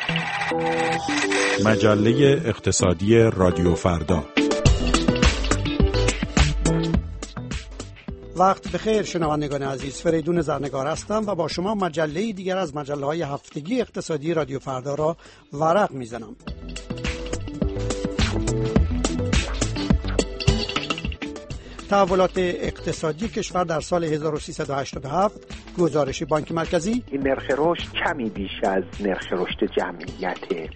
مجله اقتصادی رادیو فردا. وقت بخیر شنوندگان عزیز، فریدون زرنگار هستم و با شما مجله دیگر از مجله‌های هفتگی اقتصادی رادیو فردا را ورق میزنم. تحولات اقتصادی کشور در سال 1387، گزارش بانک مرکزی. این نرخ رشد کمی بیش از نرخ رشد جمعیته.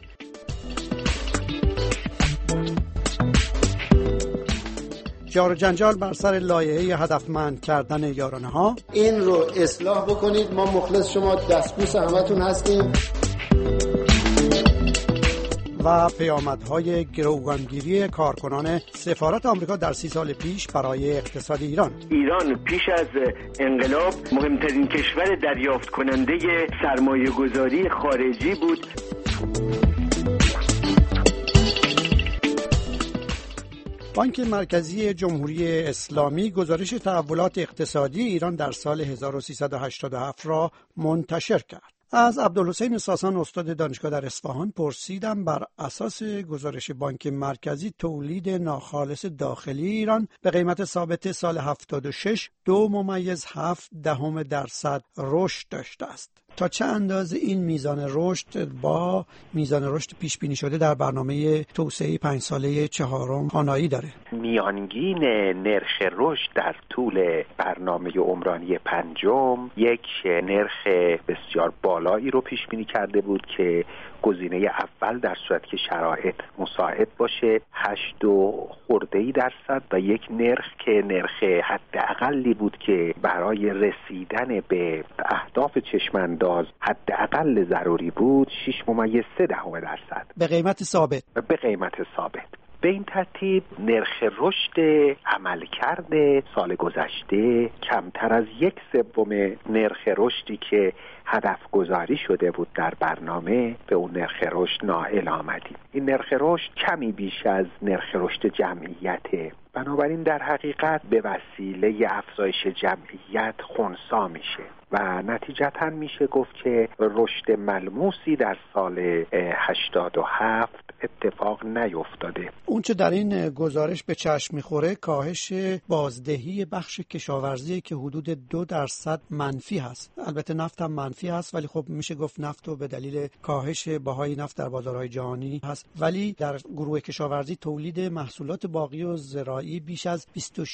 جار و جنجال بر سر لایحه هدفمند کردن یارانه‌ها. این رو اصلاح بکنید، ما مخلص شما دستبوس همتون هستیم. و پیامدهای گروگانگیری کارکنان سفارت آمریکا در 30 سال پیش برای اقتصاد ایران. ایران پیش از انقلاب مهمترین کشور دریافت کننده سرمایه گذاری خارجی بود. بانک مرکزی جمهوری اسلامی گزارش تحولات اقتصادی ایران در سال 1387 را منتشر کرد. از عبدالحسین ساسان استاد دانشگاه در اصفهان پرسیدم بر اساس گزارش بانک مرکزی تولید ناخالص داخلی ایران به قیمت ثابت سال 76 2.7% رشد داشته است. تا چه اندازه این میزان رشد با میزان رشد پیش بینی شده در برنامه توسعه 5 ساله چهارم خانایی داره؟ میانگین نرخ رشد در طول برنامه عمرانی پنجم یک نرخ بسیار بالایی رو پیش بینی کرده بود که گزینه اول در صورت که شرایط مساعد باشه 8% و یک نرخ که نرخ حداقلی بود که برای رسیدن به اهداف چشمانداز حداقل ضروری بود 6.3%. به قیمت ثابت. به این ترتیب نرخ رشد عملکرد سال گذشته کمتر از 1/3 نرخ رشدی که هدف گذاری شده بود در برنامه به اون نرخ رشد نائل آمدیم. این نرخ رشد کمی بیش از نرخ رشد جمعیته، بنابراین در حقیقت به وسیله افزایش جمعیت خنثی میشه و نتیجتاً میشه گفت که رشد ملموسی در سال 87 اتفاق نیفتاده. اون چه در این گزارش به چشم میخوره کاهش بازدهی بخش کشاورزی که حدود 2% منفی هست. البته نفت هم منفی هست، ولی خب میشه گفت نفت رو به دلیل کاهش بهای نفت در بازارهای جهانی هست، ولی در گروه کشاورزی تولید محصولات باغی و زراعی بیش از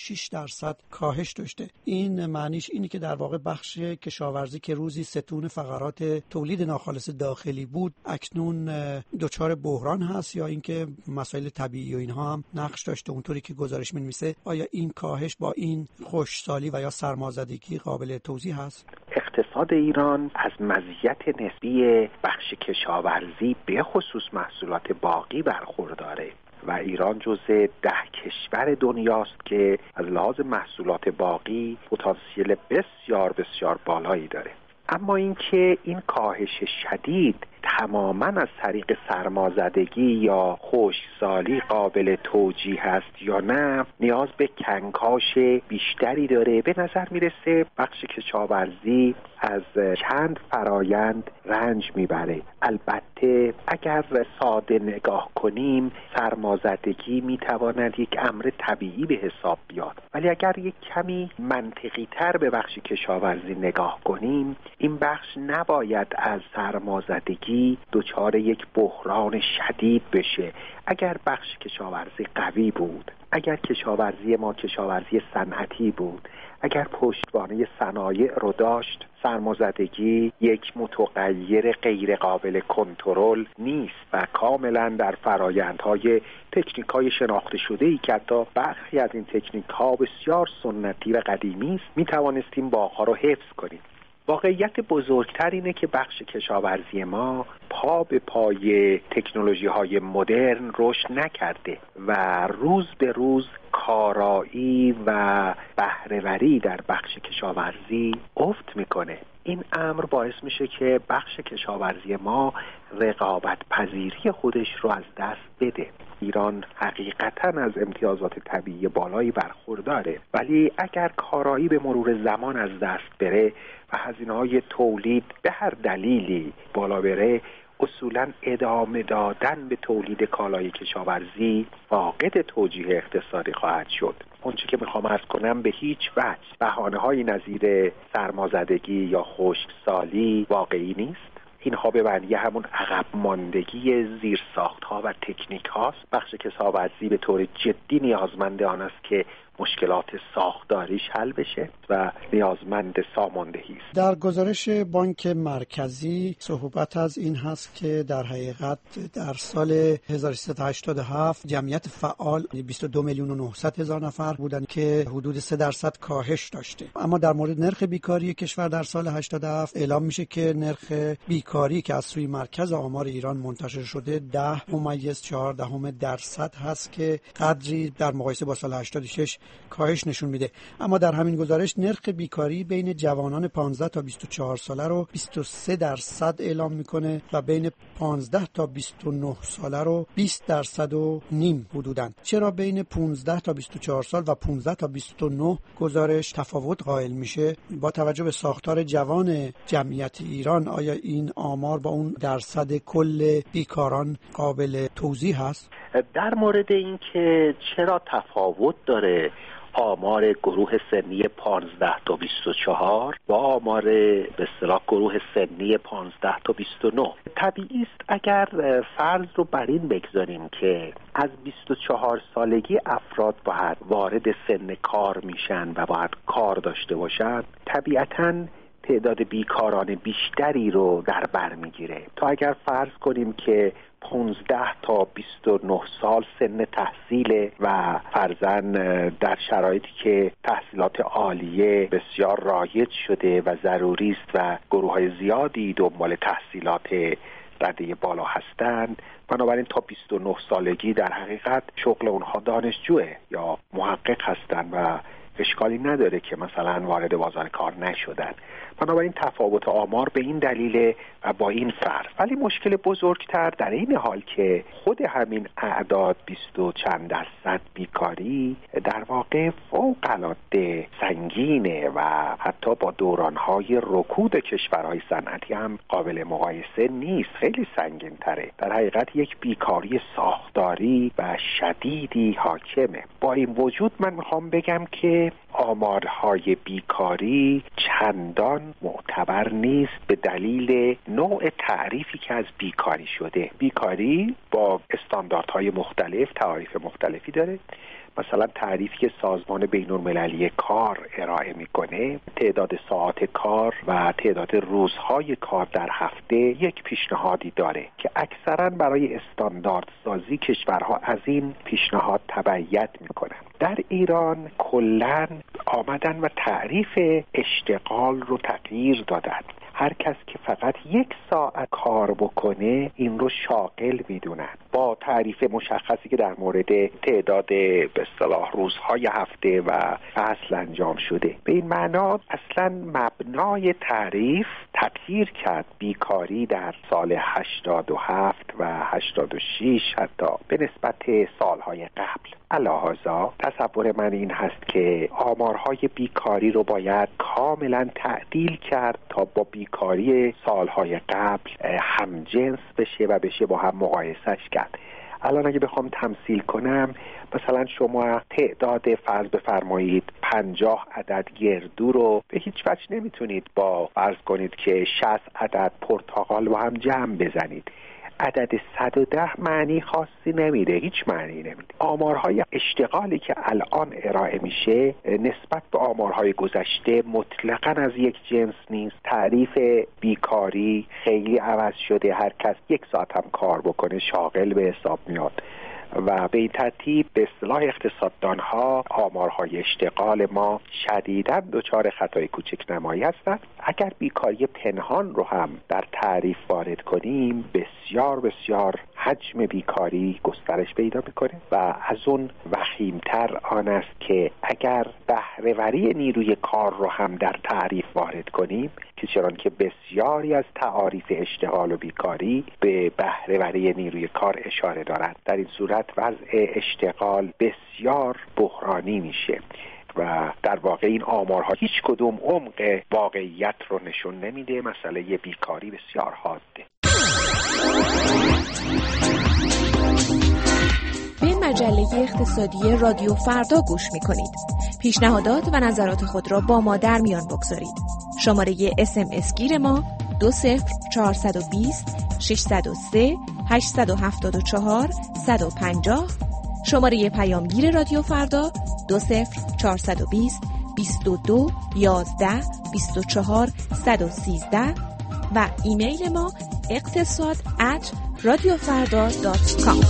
26% کاهش داشته. این معنیش اینه که در واقع بخش کشاورزی که روزی ستون فقرات تولید ناخالص داخلی بود اکنون دچار بحران هست، یا اینکه مسائل طبیعی و اینها هم نقش داشته اونطوری که گزارش می‌نویسه. آیا این کاهش با این خشکسالی و یا سرمازدگی قابل توضیح هست؟ اقتصاد ایران از مزیت نسبی بخش کشاورزی به خصوص محصولات باغی برخورداره و ایران جزو 10 کشور دنیاست که از لحاظ محصولات باغی پتانسیل بسیار بسیار بالایی داره. اما اینکه این کاهش شدید تماماً از طریق سرمازدگی یا خشکسالی قابل توجیه است یا نه نیاز به کنکاش بیشتری داره. به نظر میرسه بخش کشاورزی از چند فرایند رنج میبره. البته اگر ساده نگاه کنیم سرمازدگی میتواند یک امر طبیعی به حساب بیاد، ولی اگر یک کمی منطقی تر به بخش کشاورزی نگاه کنیم این بخش نباید از سرمازدگی دچار یک بحران شدید بشه. اگر بخش کشاورزی قوی بود، اگر کشاورزی ما کشاورزی صنعتی بود، اگر پشتوانه صنایع رو داشت، سرمازدگی یک متغیر غیر قابل کنترل نیست و کاملا در فرایندهای تکنیک‌های شناخته شده‌ای که حتی برخی از این تکنیک‌ها بسیار سنتی و قدیمی است می‌توانستیم باغ‌ها رو حفظ کنیم. واقعیت بزرگتر اینه که بخش کشاورزی ما پا به پای تکنولوژی‌های مدرن رشد نکرده و روز به روز کارایی و بهره‌وری در بخش کشاورزی افت میکنه. این امر باعث میشه که بخش کشاورزی ما رقابت پذیری خودش رو از دست بده. ایران حقیقتاً از امتیازات طبیعی بالایی برخورداره، ولی اگر کارایی به مرور زمان از دست بره و هزینه‌های تولید به هر دلیلی بالا بره، اصولاً ادامه دادن به تولید کالای کشاورزی فاقد توجیه اقتصادی خواهد شد. اونچه که میخوام عرض کنم به هیچ وجه بهانه‌های نظیر سرمازدگی یا خشکسالی واقعی نیست. اینها به معنی همون عقب ماندگی زیرساخت‌ها و تکنیک هاست. بخش کشاورزی به طور جدی نیازمند آن است که مشکلات ساختاریش حل بشه و نیازمند ساماندهی است. در گزارش بانک مرکزی صحبت از این هست که در حقیقت در سال 1387 جمعیت فعال 22,900,000 نفر بودند که حدود 3% کاهش داشته. اما در مورد نرخ بیکاری کشور در سال 87 اعلام میشه که نرخ بیکاری که از سوی مرکز آمار ایران منتشر شده 10.4% هست که قدری در مقایسه با سال 86 کاهش نشون میده. اما در همین گزارش نرخ بیکاری بین جوانان 15 تا 24 ساله رو 23% اعلام میکنه و بین 15 تا 29 ساله رو 20.5% حدوداً. چرا بین 15 تا 24 سال و 15 تا 29 گزارش تفاوت قائل میشه؟ با توجه به ساختار جوان جمعیت ایران آیا این آمار با اون درصد کل بیکاران قابل توضیح هست؟ در مورد این که چرا تفاوت داره آمار گروه سنی 15 تا 24 با آمار به اصطلاح گروه سنی 15 تا 29، طبیعی است اگر فرض رو بر این بگذاریم که از 24 سالگی افراد باید وارد سن کار میشن و باید کار داشته باشن، طبیعتاً تعداد بیکاران بیشتری رو در بر میگیره تا اگر فرض کنیم که 15 تا 29 سال سن تحصیل و فرضاً در شرایطی که تحصیلات عالیه بسیار رایج شده و ضروری است و گروه‌های زیادی دنبال تحصیلات رده بالا هستند، بنابراین تا 29 سالگی در حقیقت شغل اونها دانشجوه یا محقق هستند و اشکالی نداره که مثلا وارد بازار کار نشدن. بنابراین تفاوت آمار به این دلیل و با این فرق. ولی مشکل بزرگتر در این حال که خود همین اعداد 20 و چند درصد بیکاری در واقع فوق‌العاده سنگینه و حتی با دورانهای رکود کشورهای صنعتی هم قابل مقایسه نیست، خیلی سنگین تره. در حقیقت یک بیکاری ساختاری و شدیدی حاکمه. با این وجود من میخوام بگم که آمارهای بیکاری چندان معتبر نیست به دلیل نوع تعریفی که از بیکاری شده. بیکاری با استانداردهای مختلف تعریف مختلفی داره. مثلا تعریفی که سازمان بین‌المللی کار ارائه میکنه تعداد ساعات کار و تعداد روزهای کار در هفته یک پیشنهادی داره که اکثرا برای استاندارد سازی کشورها از این پیشنهاد تبعیت میکنن. در ایران کلاً آمدن و تعریف اشتغال رو تغییر دادن. هر کس که فقط 1 ساعت کار بکنه این رو شاغل میدونن، با تعریف مشخصی که در مورد تعداد به اصطلاح روزهای هفته و فصل انجام شده. به این معنا اصلا مبنای تعریف تغییر کرد. بیکاری در سال 87 و 86 حتی به نسبت سالهای قبل. علاوه تصور من این هست که آمارهای بیکاری رو باید کاملا تعدیل کرد تا با بیکاری سالهای قبل همجنس بشه و بشه با هم مقایسش کرد. الان اگه بخوام تمثیل کنم، مثلا شما تعداد فرض بفرمایید 50 عدد گردو رو به هیچ وجه نمیتونید با فرض کنید که 60 عدد پرتقال با هم جمع بزنید. عدد 110 معنی خاصی نمیده، هیچ معنی نمیده. آمارهای اشتغالی که الان ارائه میشه نسبت به آمارهای گذشته مطلقاً از یک جنس نیست. تعریف بیکاری خیلی عوض شده. هر کس 1 ساعت هم کار بکنه شاغل به حساب میاد و به این ترتیب به اصطلاح اقتصاددانها آمارهای اشتغال ما شدیداً دچار خطای کوچک نمایی هستند. اگر بیکاری پنهان رو هم در تعریف وارد کنیم، بسیار بسیار حجم بیکاری گسترش پیدا میکنه و از اون وخیمتر آن است که اگر بهره‌وری نیروی کار رو هم در تعریف وارد کنیم، که چرا که بسیاری از تعاریف اشتغال و بیکاری به بهره‌وری نیروی کار اشاره دارند، در این صورت وضع اشتغال بسیار بحرانی میشه و در واقع این آمارها هیچ کدوم عمق واقعیت رو نشون نمیده. مسئله بیکاری بسیار حاده. مجله اقتصادی رادیو فردا گوش می‌کنید. پیشنهادات و نظرات خود را با ما در میان بگذارید. شماره SMS گیر ما 20420 603 874 150. شماره پیامگیر رادیو فردا 20420 22 11 24 113 و ایمیل ما اقتصاد@radiofarda.com.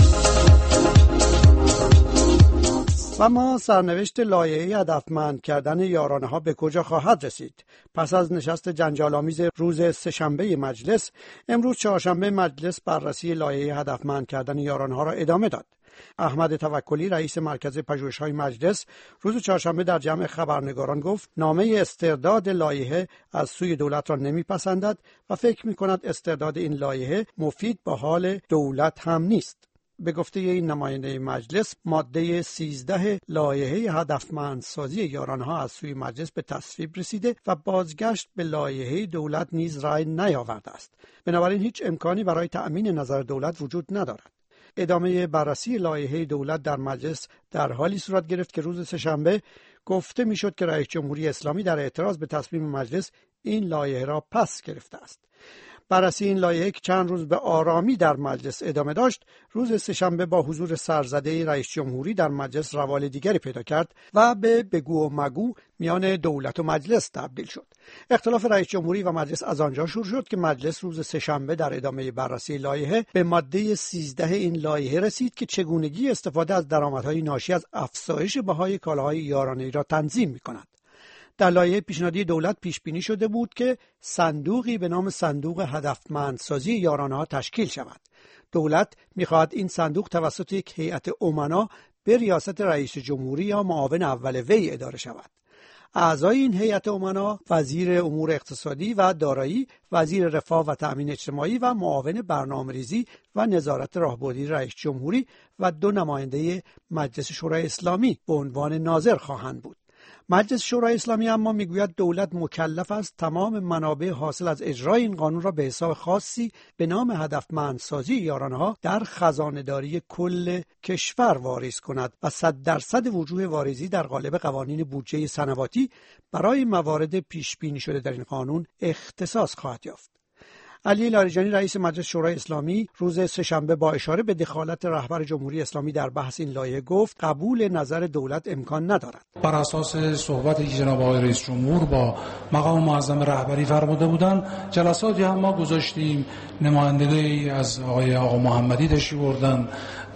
و ما سرنوشت لایحه هدفمند کردن یارانه‌ها به کجا خواهد رسید؟ پس از نشست جنجال‌آمیز روز سه‌شنبه مجلس، امروز چهارشنبه مجلس بررسی لایحه هدفمند کردن یارانه‌ها را ادامه داد. احمد توکلی رئیس مرکز پژوهش‌های مجلس روز چهارشنبه در جمع خبرنگاران گفت نامه استرداد لایحه از سوی دولت را نمی‌پسندد و فکر می‌کند استرداد این لایحه مفید با حال دولت هم نیست. به گفته این نماینده مجلس، ماده 13 لایحه هدفمندسازی یارانه‌ها از سوی مجلس به تصویب رسیده و بازگشت به لایحه دولت نیز رأی نیاورده است. بنابراین هیچ امکانی برای تأمین نظر دولت وجود ندارد. ادامه بررسی لایحه دولت در مجلس در حالی صورت گرفت که روز سه‌شنبه گفته میشد که رئیس جمهوری اسلامی در اعتراض به تصمیم مجلس این لایحه را پس گرفته است. بررسی این لایحه که چند روز به آرامی در مجلس ادامه داشت، روز سه‌شنبه با حضور سرزده رئیس جمهوری در مجلس روال دیگری پیدا کرد و به بگو و مگو میان دولت و مجلس تبدیل شد. اختلاف رئیس جمهوری و مجلس از آنجا شروع شد که مجلس روز سه‌شنبه در ادامه بررسی لایحه به ماده 13 این لایحه رسید که چگونگی استفاده از درآمدهای ناشی از افزایش بهای کالاهای یارانه‌ای را تنظیم می‌کند. در لایحه پیشنهادی دولت پیش بینی شده بود که صندوقی به نام صندوق هدفمندسازی یارانه‌ها تشکیل شود. دولت می‌خواهد این صندوق توسط یک هیئت امنا به ریاست رئیس جمهوری یا معاون اول وی اداره شود. اعضای این هیئت امنا وزیر امور اقتصادی و دارایی، وزیر رفاه و تأمین اجتماعی و معاون برنامه‌ریزی و نظارت راهبردی رئیس جمهوری و 2 نماینده مجلس شورای اسلامی به عنوان ناظر خواهند بود. مجلس شورای اسلامی اما میگوید دولت مکلف است تمام منابع حاصل از اجرای این قانون را به حساب خاصی به نام هدفمندسازی یارانه‌ها در خزانه‌داری کل کشور واریز کند و 100% وجوه واریزی در قالب قوانین بودجه سنواتی برای موارد پیش بینی شده در این قانون اختصاص خواهد یافت. علی لاریجانی رئیس مجلس شورای اسلامی روز سه‌شنبه با اشاره به دخالت رهبر جمهوری اسلامی در بحث این لایحه گفت قبول نظر دولت امکان ندارد. بر اساس صحبتی که جناب آقای رئیس جمهور با مقام معظم رهبری فرموده بودند، جلساتی هم ما گذاشتیم، نمایندگی از آقا محمدی تشریف بردن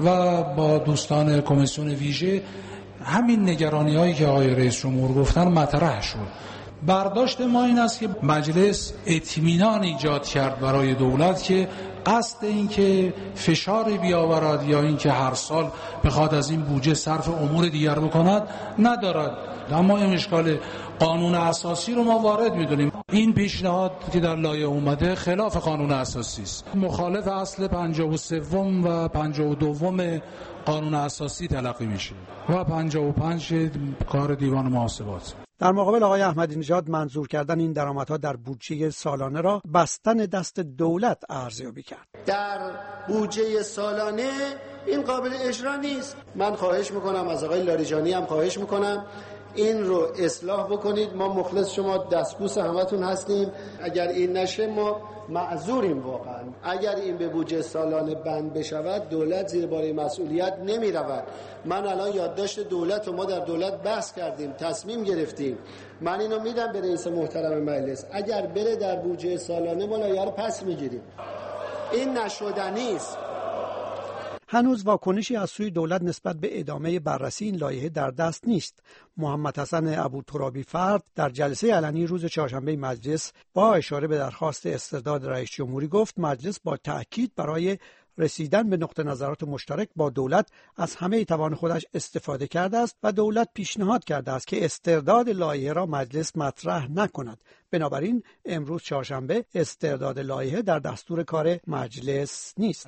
و با دوستان کمیسیون ویژه همین نگرانی‌هایی که آقای رئیس جمهور گفتن مطرح شد. برداشت ما این است که مجلس اطمینان ایجاد کرد برای دولت که قصد این که فشاری بیاورد یا این که هر سال بخواد از این بودجه صرف امور دیگر بکند ندارد. اما این اشکال قانون اساسی رو ما وارد می‌دونیم. این پیشنهاد که در لایحه اومده خلاف قانون اساسی است، مخالف اصل 53 و 52 قانون اساسی تلقی میشه و 55 کار دیوان محاسبات. در مقابل آقای احمدی نژاد منظور کردن این درآمدها در بودجه سالانه را بستن دست دولت ارزیابی کرد. در بودجه سالانه این قابل اجرا نیست. من خواهش میکنم از آقای لاریجانی هم خواهش میکنم این رو اصلاح بکنید. ما مخلص شما دستبوس همتون هستیم. اگر این نشه ما معذوریم واقعا. اگر این به بودجه سالانه بند بشود دولت زیر بار مسئولیت نمی رود. من الان یادداشت دولت و ما در دولت بحث کردیم، تصمیم گرفتیم. من اینو میدم به رئیس محترم مجلس، اگر بره در بودجه سالانه ما لایحه رو پس میگیریم. این نشدنی است. هنوز واکنشی از سوی دولت نسبت به ادامه بررسی این لایحه در دست نیست. محمد حسن ابوترابی فرد در جلسه علنی روز چهارشنبه مجلس با اشاره به درخواست استرداد رئیس جمهوری گفت مجلس با تأکید برای رسیدن به نقطه نظرات مشترک با دولت از همه توان خودش استفاده کرده است و دولت پیشنهاد کرده است که استرداد لایحه را مجلس مطرح نکند. بنابراین امروز چهارشنبه استرداد لایحه در دستور کار مجلس نیست.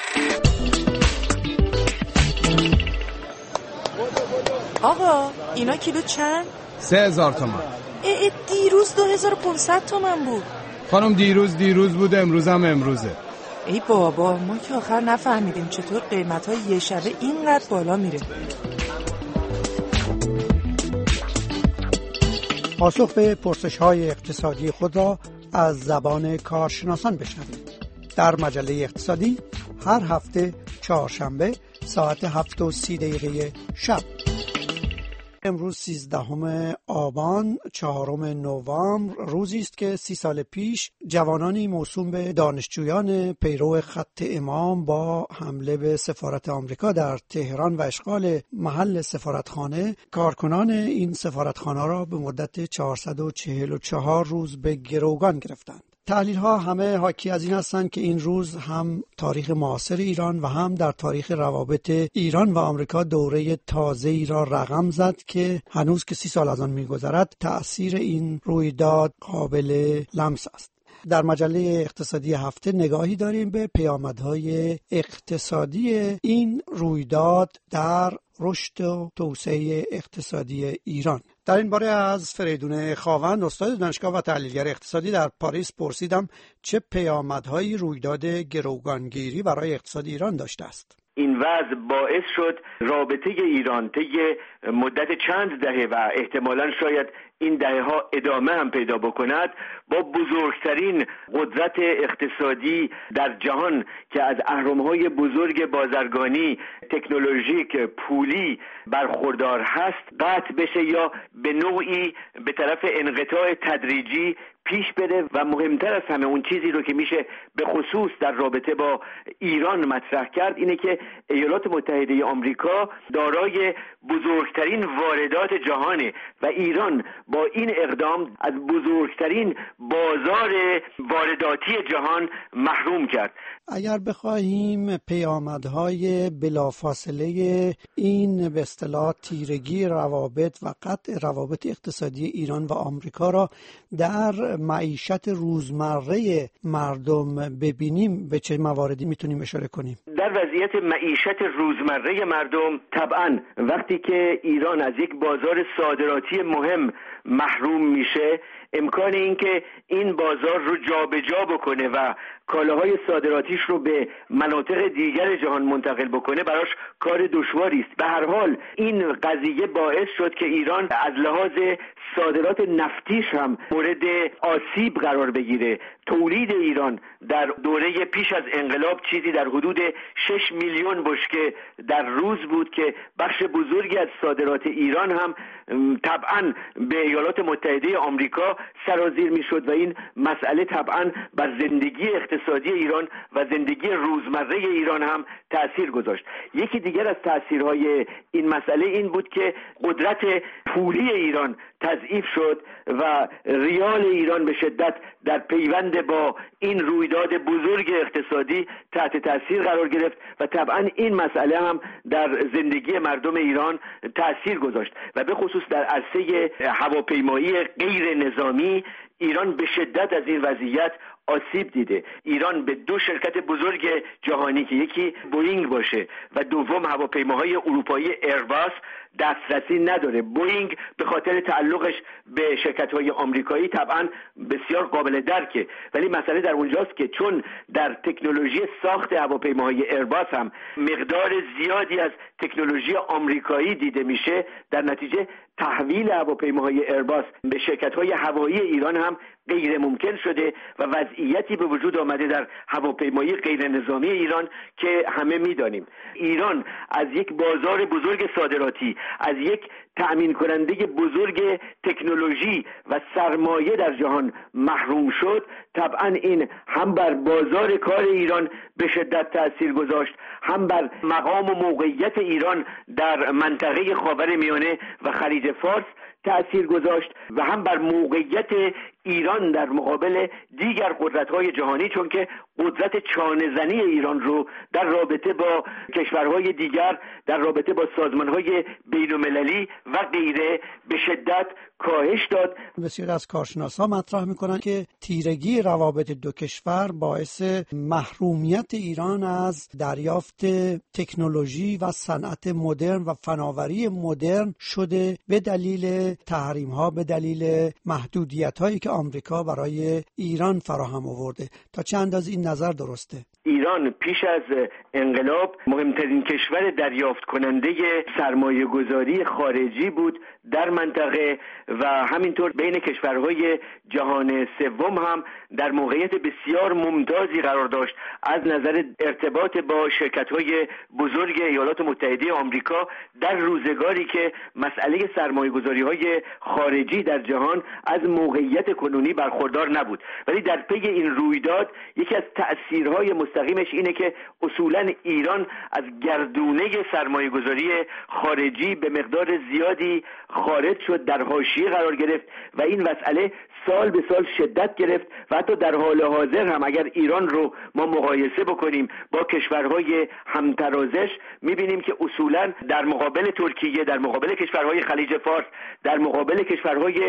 آقا اینا کیلو چند؟ 3000 تومان. دیروز 2500 تومان بود. خانم دیروز بود، امروز هم امروزه. ای بابا، ما که آخر نفهمیدیم چطور قیمت‌های یه شبه اینقدر بالا میره. پاسخ به پرسش‌های اقتصادی خود را از زبان کارشناسان بشنوید. در مجله اقتصادی هر هفته چهارشنبه ساعت 7:30 شب. امروز 13 آبان 4 نوامبر روزی است که 30 سال پیش جوانانی موسوم به دانشجویان پیرو خط امام با حمله به سفارت آمریکا در تهران و اشغال محل سفارتخانه کارکنان این سفارتخانه را به مدت 444 روز به گروگان گرفتند. تحلیل ها همه حاکی از این هستند که این روز هم تاریخ معاصر ایران و هم در تاریخ روابط ایران و آمریکا دوره تازه‌ای را رقم زد که هنوز که 30 سال از آن می‌گذرد تأثیر این رویداد قابل لمس است. در مجله اقتصادی هفته نگاهی داریم به پیامدهای اقتصادی این رویداد در رشد و توسعه اقتصادی ایران. در این باره از فریدون خاوند استاد دانشگاه و تحلیلگر اقتصادی در پاریس پرسیدم چه پیامدهایی رویداد گروگانگیری برای اقتصاد ایران داشته است. این وضع باعث شد رابطه ایران طی مدت چند دهه و احتمالاً شاید این دهه ها ادامه هم پیدا بکند با بزرگترین قدرت اقتصادی در جهان که از اهرم‌های بزرگ بازرگانی، تکنولوژیک، پولی برخوردار هست قطع بشه یا به نوعی به طرف انقطاع تدریجی پیش بره و مهمتر از همه اون چیزی رو که میشه به خصوص در رابطه با ایران مطرح کرد اینه که ایالات متحده آمریکا دارای بزرگترین واردات جهانه و ایران با این اقدام از بزرگترین بازار وارداتی جهان محروم کرد. اگر بخواهیم پیامدهای بلافاصله این به اصطلاح تیرگی روابط و قطع روابط اقتصادی ایران و آمریکا را در معیشت روزمره مردم ببینیم به چه مواردی میتونیم اشاره کنیم؟ در وضعیت معیشت روزمره مردم طبعا وقتی که ایران از یک بازار صادراتی مهم محروم میشه امکان این که این بازار رو جابجا بکنه و کالاهای صادراتیش رو به مناطق دیگر جهان منتقل بکنه براش کار دشواری است. به هر حال این قضیه باعث شد که ایران از لحاظ صادرات نفتیش هم مورد آسیب قرار بگیره. تولید ایران در دوره پیش از انقلاب چیزی در حدود 6 میلیون بشکه در روز بود که بخش بزرگی از صادرات ایران هم طبعا به ایالات متحده آمریکا سرازیر میشد و این مسئله طبعا بر زندگی اقتصادی ایران و زندگی روزمره ایران هم تأثیر گذاشت. یکی دیگر از تأثیرهای این مسئله این بود که قدرت پولی ایران تضعیف شد و ریال ایران به شدت در پیوند با این رویداد بزرگ اقتصادی تحت تأثیر قرار گرفت و طبعا این مسئله هم در زندگی مردم ایران تأثیر گذاشت و به خصوص در عرصه هواپیمایی غیر نظامی ایران به شدت از این وضعیت آسیب دیده. ایران به 2 شرکت بزرگ جهانی که یکی بوئینگ باشه و دوم هواپیماهای اروپایی ایرباس دسترسی نداره. بوئینگ به خاطر تعلقش به شرکت‌های آمریکایی طبعا بسیار قابل درکه، ولی مسئله در اونجاست که چون در تکنولوژی ساخت هواپیماهای ایرباس هم مقدار زیادی از تکنولوژی آمریکایی دیده میشه، در نتیجه تحویل هواپیماهای ایرباس به شرکت‌های هوایی ایران هم غیر ممکن شده و وضعیتی به وجود آمده در هواپیمایی غیر نظامی ایران که همه می‌دانیم. ایران از یک بازار بزرگ صادراتی، از یک تأمین کننده بزرگ تکنولوژی و سرمایه در جهان محروم شد. طبعا این هم بر بازار کار ایران به شدت تأثیر گذاشت، هم بر مقام و موقعیت ایران در منطقه خاورمیانه و خلیج فارس تأثیر گذاشت و هم بر موقعیت ایران در مقابل دیگر قدرت‌های جهانی، چون که قدرت چانه‌زنی ایران رو در رابطه با کشورهای دیگر، در رابطه با سازمان‌های بین‌المللی و غیره به شدت کاهش داد. بسیار از کارشناسان مطرح می‌کنند که تیرگی روابط دو کشور باعث محرومیت ایران از دریافت تکنولوژی و صنعت مدرن و فناوری مدرن شده به دلیل تحریم‌ها، به دلیل محدودیت‌هایی که آمریکا برای ایران فراهم آورده. تا چند اندازه این این نظر درسته؟ ایران پیش از انقلاب مهمترین کشور دریافت کننده سرمایه گذاری خارجی بود در منطقه و همینطور بین کشورهای جهان سوم هم در موقعیت بسیار ممتازی قرار داشت از نظر ارتباط با شرکت‌های بزرگ ایالات متحده آمریکا در روزگاری که مسئله سرمایه‌گذاری‌های خارجی در جهان از موقعیت کنونی برخوردار نبود. ولی در پی این رویداد یکی از تأثیرهای مستقیمش اینه که اصولاً ایران از گردونه سرمایه‌گذاری خارجی به مقدار زیادی خارج شد، در حاشیه قرار گرفت و این مسئله سال به سال شدت گرفت و حتی در حال حاضر هم اگر ایران رو ما مقایسه بکنیم با کشورهای همترازش میبینیم که اصولاً در مقابل ترکیه، در مقابل کشورهای خلیج فارس، در مقابل کشورهای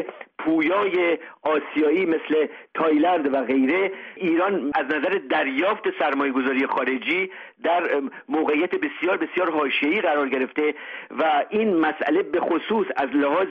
پویای آسیایی مثل تایلند و غیره، ایران از نظر دریافت سرمایه‌گذاری خارجی در موقعیت بسیار بسیار حاشیه‌ای قرار گرفته و این مسئله به خصوص از لحاظ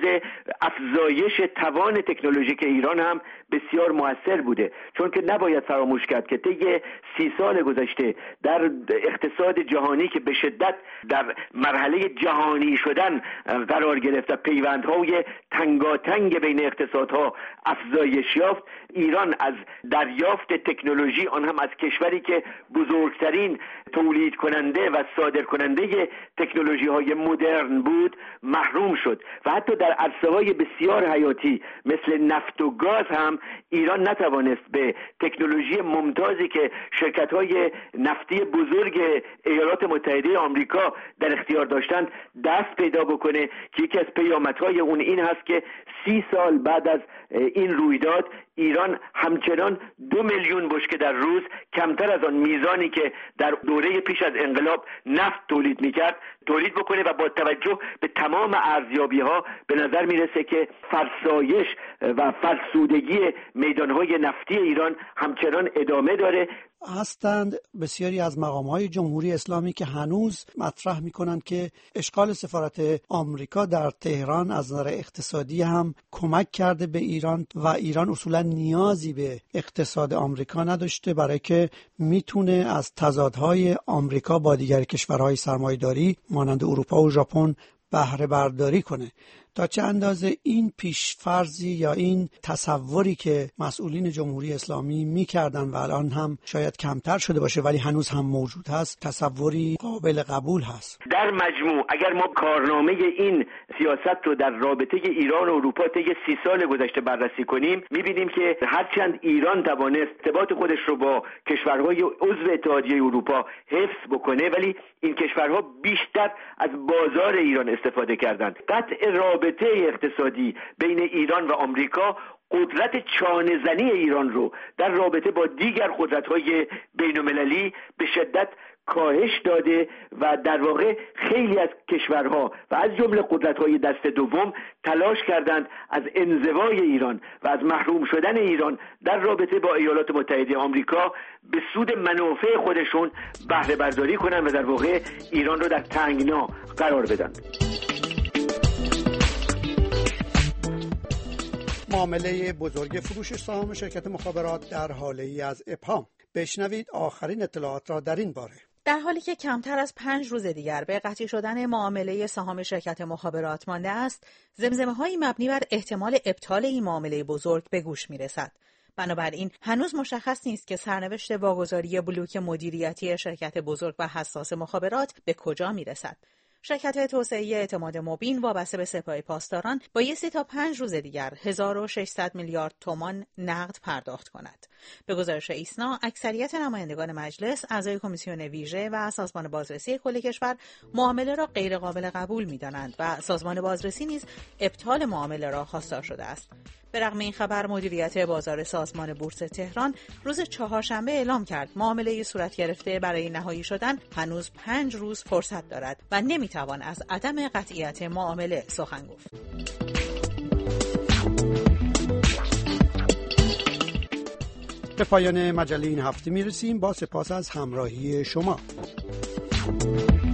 افزایش توان تکنولوژیک ایران هم بسیار مؤثر بوده، چون که نباید فراموش کرد که طی 30 سال گذشته در اقتصاد جهانی که به شدت در مرحله جهانی شدن قرار گرفت و پیوندهای تنگاتنگ بین اقتصادها افزایش یافت، ایران از دریافت تکنولوژی، آن هم از کشوری که بزرگترین تولید کننده و صادر کننده تکنولوژی های مدرن بود محروم شد و حتی در عرصه‌های بسیار حیاتی مثل نفت و گاز هم ایران نتوانست به تکنولوژی ممتازی که شرکت‌های نفتی بزرگ ایالات متحده آمریکا در اختیار داشتند دست پیدا بکنه که یکی از پیامدهای اون این هست که 30 سال بعد از این رویداد ایران همچنان 2 میلیون بشکه در روز، کمتر از آن میزانی که در دوره پیش از انقلاب نفت تولید میکرد تولید بکنه و با توجه به تمام ارزیابی‌ها به نظر میرسه که فرسایش و فرسودگی میدانهای نفتی ایران همچنان ادامه داره. هستند بسیاری از مقام‌های جمهوری اسلامی که هنوز مطرح می‌کنند که اشغال سفارت آمریکا در تهران از نظر اقتصادی هم کمک کرده به ایران و ایران اصولا نیازی به اقتصاد آمریکا نداشته برای که میتونه از تضادهای آمریکا با دیگر کشورهای سرمایه‌داری مانند اروپا و ژاپن بهره برداری کنه. تا چه اندازه این پیشفرضی یا این تصوری که مسئولین جمهوری اسلامی میکردن و الان هم شاید کمتر شده باشه ولی هنوز هم موجود هست، تصوری قابل قبول هست؟ در مجموع اگر ما کارنامه این سیاست رو در رابطه ایران و اروپا طی 30 سال گذشته بررسی کنیم میبینیم که هرچند ایران توانست ارتباط خودش رو با کشورهای عضو اتحادیه اروپا حفظ بکنه ولی این کشورها بیشتر از بازار ایران استفاده کردند. قطع رابطه اقتصادی بین ایران و آمریکا قدرت چانه‌زنی ایران رو در رابطه با دیگر قدرت‌های بین‌المللی به شدت کاهش داده و در واقع خیلی از کشورها و از جمله قدرت‌های دست دوم تلاش کردند از انزوای ایران و از محروم شدن ایران در رابطه با ایالات متحده آمریکا به سود منافع خودشون بهره برداری کنند و در واقع ایران رو در تنگنا قرار بدن. معامله بزرگ فروش سهام شرکت مخابرات در حاله‌ای از ابهام. بشنوید آخرین اطلاعات را در این باره. در حالی که کمتر از 5 روز دیگر به قطعی شدن معامله سهام شرکت مخابرات مانده است، زمزمه‌هایی مبنی بر احتمال ابطال این معامله بزرگ به گوش می‌رسد. بنابراین هنوز مشخص نیست که سرنوشت واگذاری بلوک مدیریتی شرکت بزرگ و حساس مخابرات به کجا می‌رسد. شرکت توسعه اعتماد مبین وابسته به سپاه پاسداران بایستی تا 5 روز دیگر 1600 میلیارد تومان نقد پرداخت کند. به گزارش ایسنا، اکثریت نمایندگان مجلس، اعضای کمیسیون ویژه و سازمان بازرسی کل کشور معامله را غیر قابل قبول می‌دانند و سازمان بازرسی نیز ابطال معامله را خواستار شده است. به رغم این خبر، مدیریت بازار سازمان بورس تهران روز چهارشنبه اعلام کرد معامله صورت گرفته برای نهایی شدن هنوز 5 روز فرصت دارد و نمیتوان از عدم قطعیت معامله سخن گفت. به پایان مجله این هفته میرسیم با سپاس از همراهی شما.